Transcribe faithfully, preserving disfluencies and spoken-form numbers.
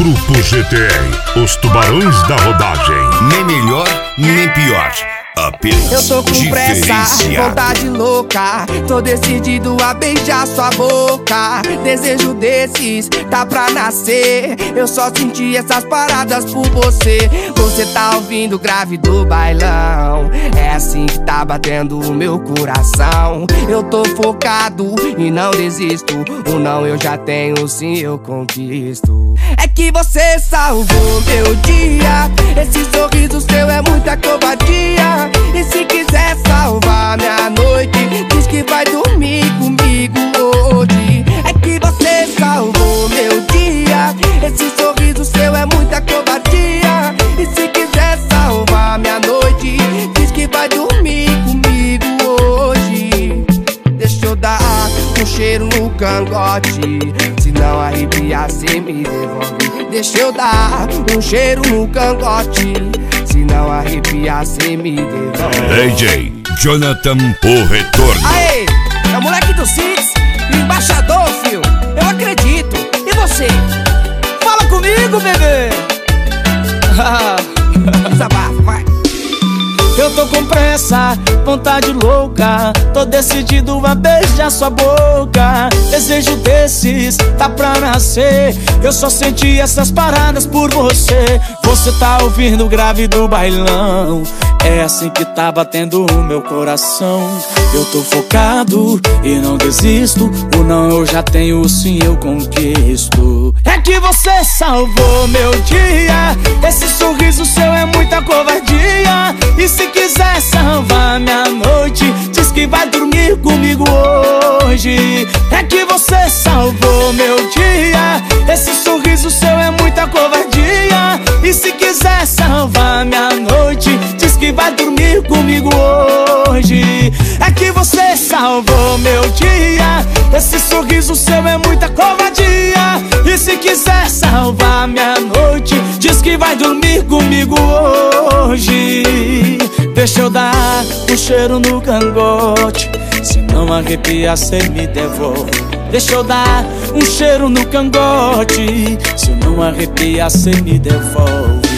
Grupo G T R, os tubarões da rodagem. Nem melhor, nem pior. Apenas eu tô com pressa, vontade louca. Tô decidido a beijar sua boca. Desejo desses, tá pra nascer. Eu só senti essas paradas por você. Você tá ouvindo o grave do bailão. É assim que tá batendo o meu coração. Eu tô focado e não desisto. O não eu já tenho, sim eu conquisto. É que você salvou meu dia. Esse sorriso seu é muita covardia. E se quiser salvar minha noite, diz que vai dormir comigo hoje. É que você salvou meu dia. Esse sorriso seu é muita covardia. E se quiser salvar minha noite, diz que vai dormir comigo hoje. Deixa eu dar um cheiro no cangote, se não arrepiar cê me devolve. Deixa eu dar um cheiro no cangote, se não arrepiar cê me devolve. D J Jonathan, o retorno. Aê, é o moleque do Six, embaixador, fio. Eu acredito, e você? Fala comigo, bebê. Desabafa, vai. Eu tô com pressa, vontade louca. Tô decidido a beijar sua boca. Desejo desses, tá pra nascer. Eu só senti essas paradas por você. Você tá ouvindo o grave do bailão. É assim que tá batendo o meu coração. Eu tô focado e não desisto. O não eu já tenho, o sim eu conquisto. É que você salvou meu dia. Esse sorriso seu é muita covardia. E se quiser salvar minha noite, diz que vai dormir comigo hoje. É que você salvou meu dia. Esse sorriso seu é muita covardia. E se quiser salvar minha noite, diz que vai dormir comigo hoje. É que você salvou meu dia. Esse sorriso seu é muita covardia. E se quiser salvar minha noite, diz que vai dormir comigo hoje. Deixa eu dar um cheiro no cangote, se não arrepiar cê me devolve. Deixa eu dar um cheiro no cangote, se não arrepiar cê me devolve.